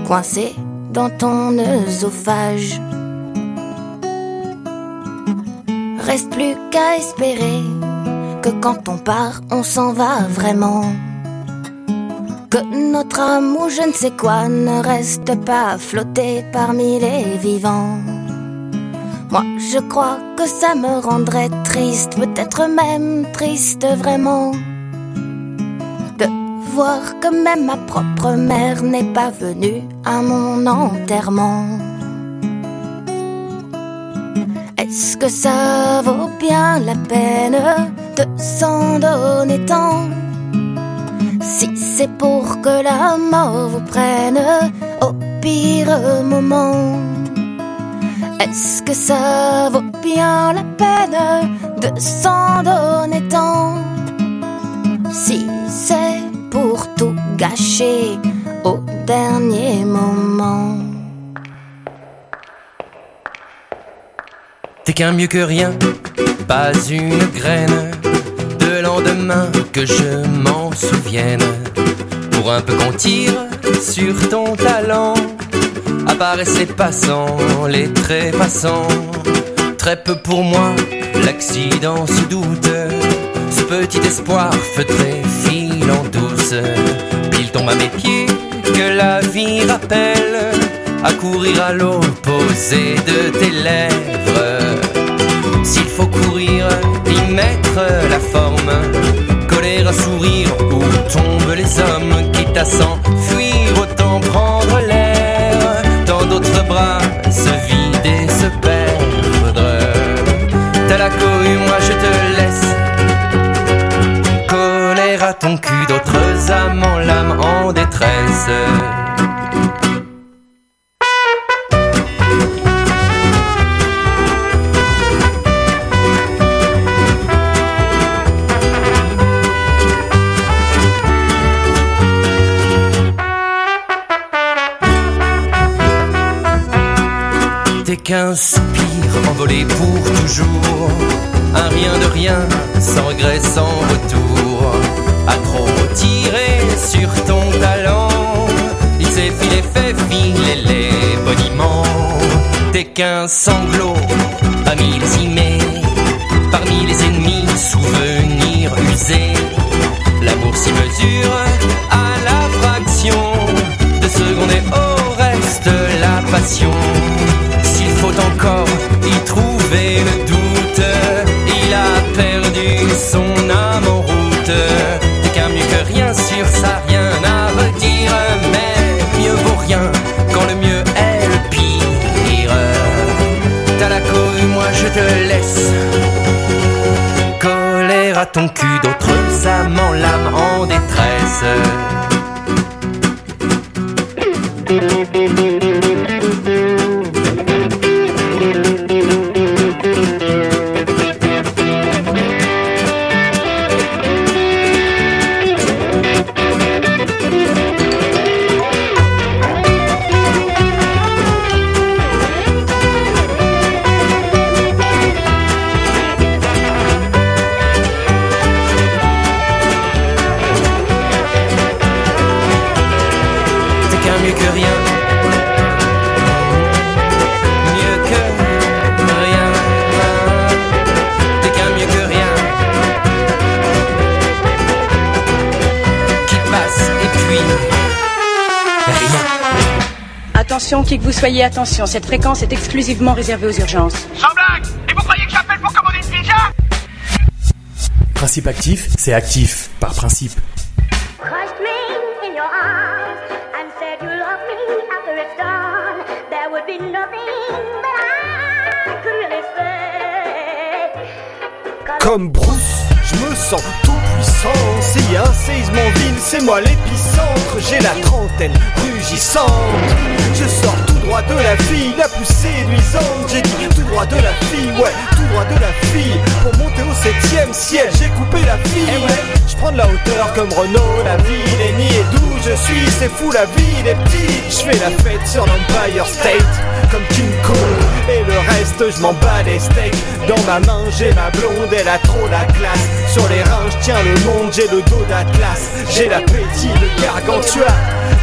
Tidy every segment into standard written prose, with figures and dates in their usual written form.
coincé dans ton œsophage. Reste plus qu'à espérer que quand on part, on s'en va vraiment. Que notre âme ou je ne sais quoi ne reste pas flotter parmi les vivants. Moi je crois que ça me rendrait triste, peut-être même triste vraiment, de voir que même ma propre mère n'est pas venue à mon enterrement. Est-ce que ça vaut bien la peine de s'en donner tant, si c'est pour que la mort vous prenne au pire moment? Est-ce que ça vaut bien la peine de s'en donner tant, si c'est pour tout gâcher au dernier moment? T'es qu'un mieux que rien, pas une graine de lendemain que je m'en souvienne. Pour un peu qu'on tire sur ton talent, apparaissent les passants, les trépassants. Très peu pour moi, l'accident se doute. Ce petit espoir feutré file en douce. Pile tombe à mes pieds, que la vie rappelle, à courir à l'opposé de tes lèvres. S'il faut courir, y mettre la forme, coller un sourire où tombent les hommes, quitte à s'enfuir, autant prendre l'air. Dans d'autres bras, se vider, se perdre. T'as la cohue, moi je te laisse coller à ton cul d'autres âmes en l'âme en détresse. T'es qu'un soupir envolé pour toujours, un rien de rien, sans regret, sans retour. À trop tirer sur ton talent, il s'est fait filer les boniments. T'es qu'un sanglot à millésimer, parmi les ennemis, souvenirs usés. L'amour s'y mesure à la fraction de seconde et au reste la passion. S'il faut encore y trouver le doute, il a perdu son âme en route. T'es qu'un mieux que rien, sur ça rien à redire, mais mieux vaut rien quand le mieux est le pire. T'as la cohue, moi je te laisse coller à ton cul d'autres âmes en l'âme en détresse. Attention, qui que vous soyez, attention, cette fréquence est exclusivement réservée aux urgences. Sans blague! Et vous croyez que j'appelle pour commander une pizza? Principe actif, c'est actif, par principe. Comme Bruce, je me sens tout puissant. S'il y a un séisme en ville, c'est moi l'épicentre. J'ai la trentaine rugissante. Je sors tout droit de la fille la plus séduisante. J'ai dit tout droit de la fille, ouais, tout droit de la fille. Pour monter au 7e ciel, j'ai coupé la fille. Je prends de la hauteur comme Renault, la ville est niée. D'où je suis, c'est fou, la ville est petite. Je fais la fête sur l'Empire State comme King Kong. Et le reste, je m'en bats les steaks. Dans ma main, j'ai ma blonde, elle a trop la classe. Sur les reins, je tiens le monde, j'ai le dos d'Atlas. J'ai l'appétit de Gargantua.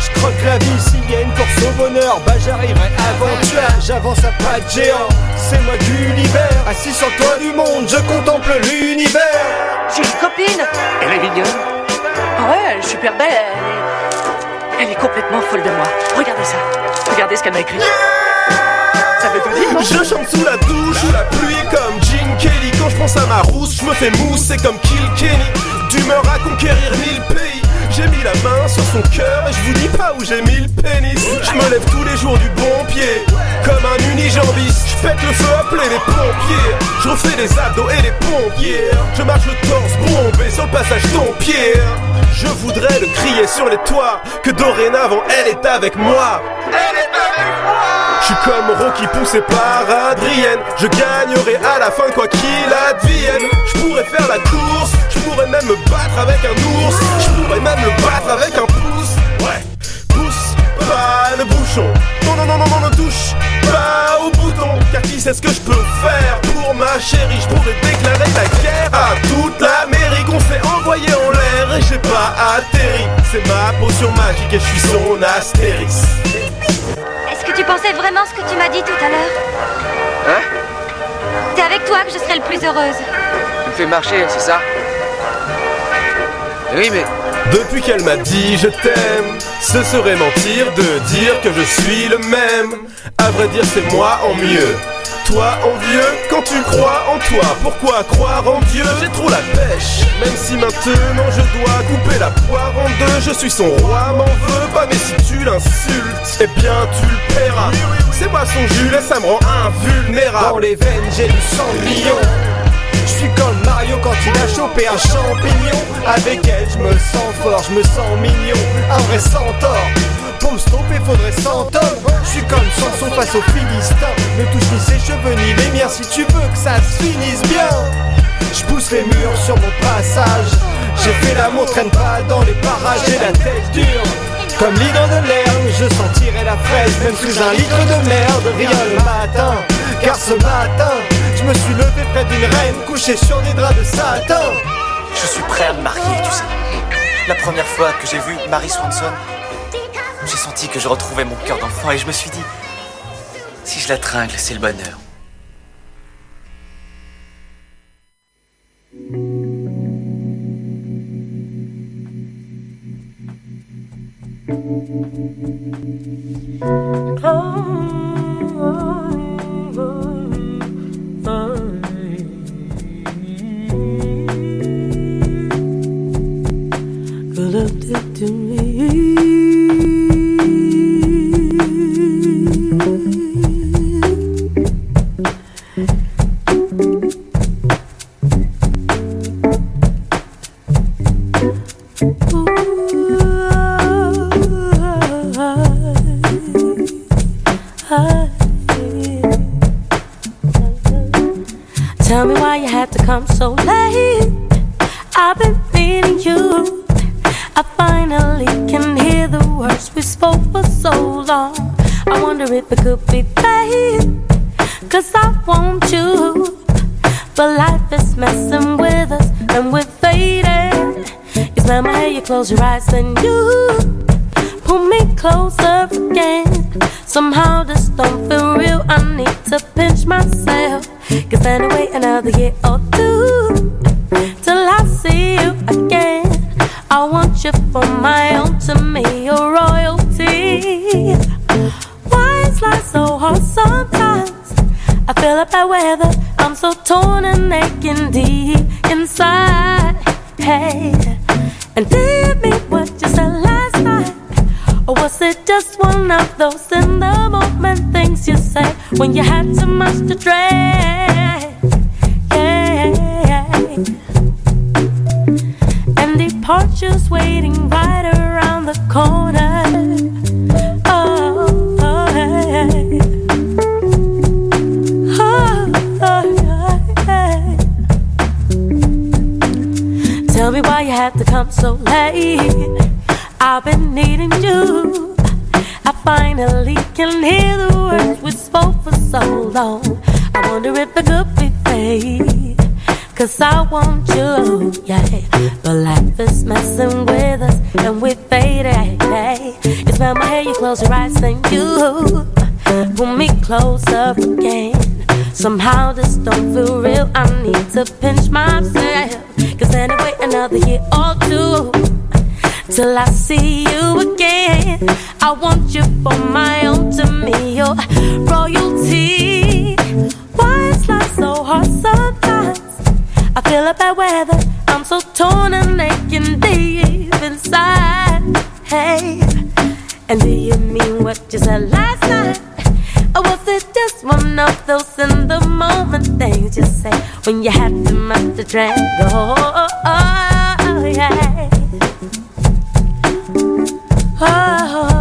Je croque la vie, s'il y a une course au bonheur, bah j'arriverai avant toi. J'avance à pas de géant, c'est moi Gulliver. Assis sur le toit du monde, je contemple l'univers. J'ai une copine. Elle est mignonne. Ouais, elle est super belle. Elle est complètement folle de moi. Regardez ça. Regardez ce qu'elle m'a écrit. Ça veut tout dire. Je chante sous la douche, sous la pluie comme Gene Kelly. Quand je pense à ma rousse, je me fais mousser comme Kill Kenny. D'humeur à conquérir 1000 pays. J'ai mis la main sur son cœur et je vous dis pas où j'ai mis le pénis. Je me lève tous les jours du bon pied, comme un unijambiste. Je pète le feu, appeler les pompiers. Je refais les abdos et les pompiers. Je marche le torse bombé sur le passage Dompierre. Je voudrais le crier sur les toits, que dorénavant elle est avec moi. Elle est avec moi. Je suis comme Rocky poussé par Adrienne. Je gagnerai à la fin quoi qu'il advienne. Je pourrais faire la course, je pourrais même me battre avec un ours. Je pourrais même me battre avec un pouce. Ouais, pousse pas le bouchon. Non, non, non, non, non, ne touche pas au bouton. Car qui sait ce que je peux faire pour ma chérie? Je pourrais déclarer la guerre à toute l'Amérique. On s'est envoyé en l'air et j'ai pas atterri. C'est ma potion magique et je suis son Astérix. Est-ce que tu pensais vraiment ce que tu m'as dit tout à l'heure? Hein? C'est avec toi que je serai le plus heureuse. Tu me fais marcher, c'est ça? Oui, mais... Depuis qu'elle m'a dit je t'aime, ce serait mentir de dire que je suis le même. À vrai dire c'est moi en mieux. Toi envieux, quand tu crois en toi, pourquoi croire en Dieu? J'ai trop la pêche, même si maintenant je dois couper la poire en deux. Je suis son roi, m'en veux pas, mais si tu l'insultes, eh bien tu le paieras. C'est moi son Jules et ça me rend invulnérable. Dans les veines j'ai du sang de lion. Je suis comme Mario quand il a chopé un champignon. Avec elle je me sens fort, je me sens mignon. Un vrai centaure. Pour me stopper faudrait 100 hommes. Je suis comme Samson face aux Philistins. Ne touche ni ses cheveux ni les miens si tu veux que ça se finisse bien. Je pousse les murs sur mon passage. J'ai fait l'amour, traîne pas dans les parages. J'ai la tête dure comme l'hydre de l'herbe. Je sentirai la fraise même sous un litre de merde. Rien le matin, car ce matin je me suis levé près d'une reine couchée sur des draps de satin. Je suis prêt à me marier, tu sais. La première fois que j'ai vu Mary Swanson, j'ai senti que je retrouvais mon cœur d'enfant et je me suis dit, si je la tringle, c'est le bonheur. Tell me why you had to come so late. I've been needing you. I finally can hear the words we spoke for so long. I wonder if it could be fate, 'cause I want you, but life is messing with us and we're fading. You smell my hair, you close your eyes and you pull me closer again. Somehow this don't feel real, I need to pinch myself. 'Cause anyway, another year or two till I see you again. I want you for my own, to me you're royalty. Why is life so hard sometimes? I feel like bad weather, I'm so torn and aching deep inside. Hey, and did me what you said last night, or was it just one of those in the moment things you say when you had too much to drink? Yeah, and departure's waiting right around the corner. Oh, oh, hey. Oh, oh, hey. Tell me why you had to come so late. I've been needing you. I finally can hear the words we spoke for so long. I wonder if it could be fate, 'cause I want you, yeah. But life is messing with us and we're fading, hey. It's smell my hair, you close your eyes, then you pull me closer again. Somehow this don't feel real, I need to pinch myself. Cause anyway, another year or two till I see you again. I want you for my own, to me, your royalty. Why is life so hard sometimes? I feel a bad weather, I'm so torn and aching deep inside. Hey, and do you mean what you said last night? Or was it just one of those in the moment things you say when you had too much to drink? Oh, yeah. Oh.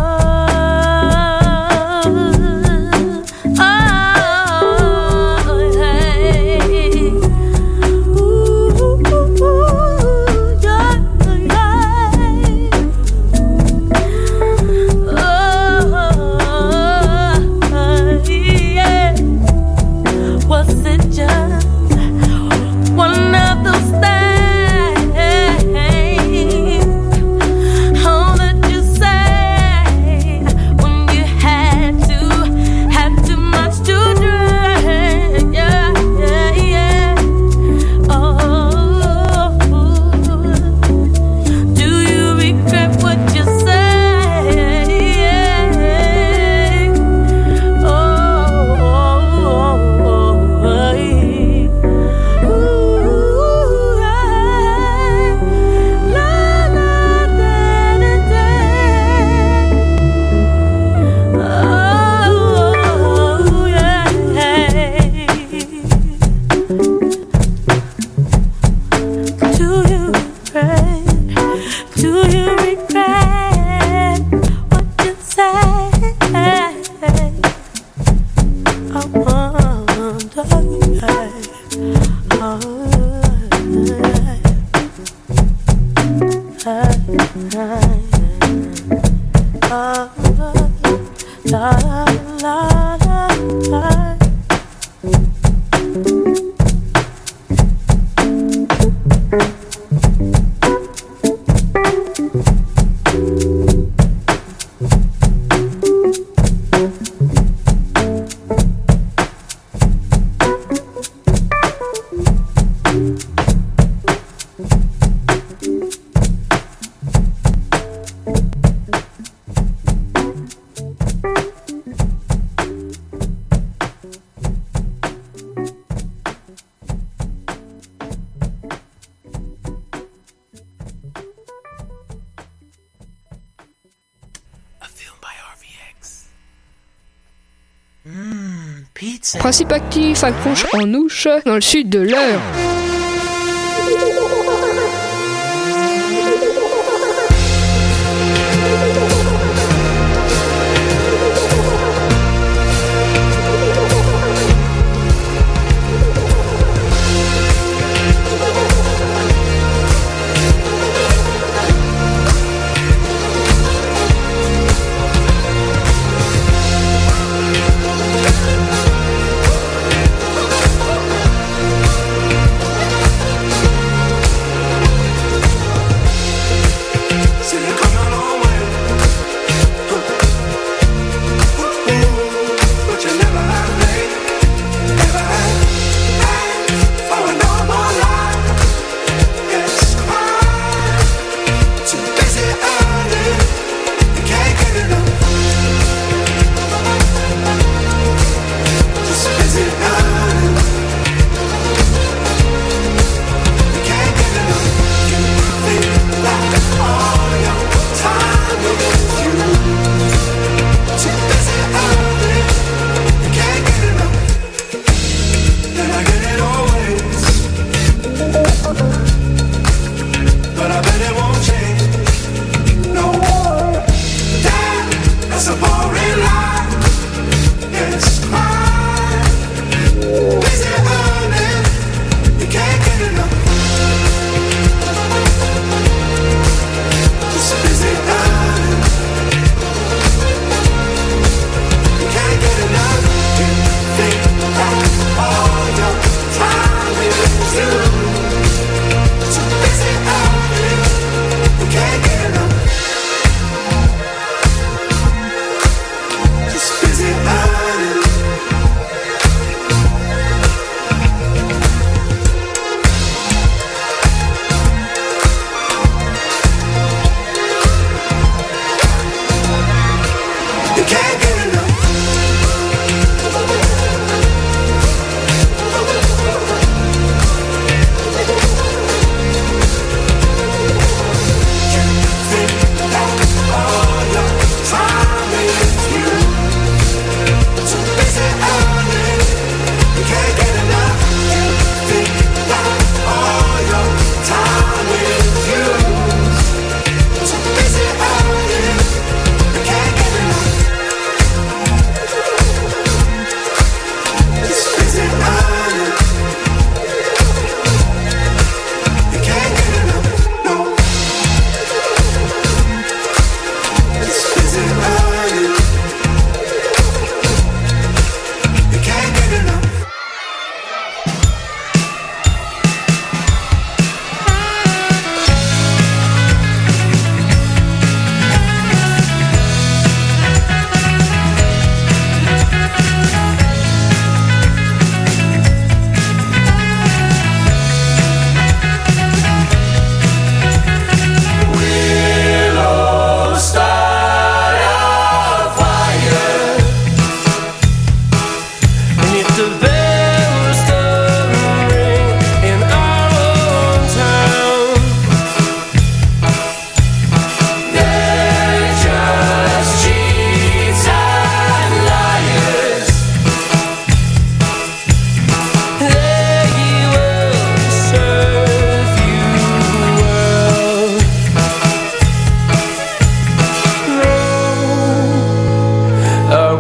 Principe actif accroche en ouche dans le sud de l'Eure.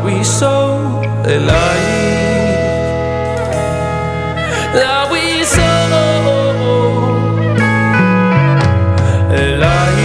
we so alike. Are we so alike?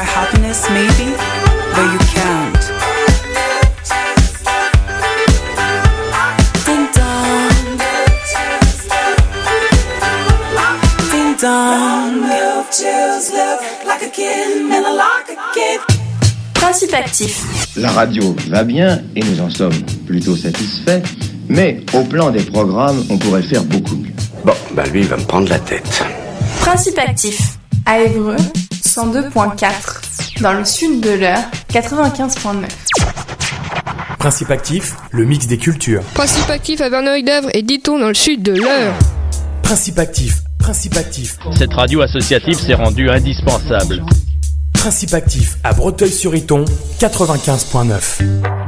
try happiness maybe, but you can't. Ding dong, ding dong. Milk chills look like a kid, man, I like a kid. Principe actif. La radio va bien et nous en sommes plutôt satisfaits, mais au plan des programmes, on pourrait faire beaucoup mieux. Bon, bah lui, il va me prendre la tête. Principe actif. À Évreux, 102.4. Dans le sud de l'Eure, 95.9. Principe actif, le mix des cultures. Principe actif à Verneuil-d'Avre et Diton dans le sud de l'Eure. Principe actif, principe actif. Cette radio associative s'est rendue indispensable. Principe actif à Breteuil-sur-Iton, 95.9.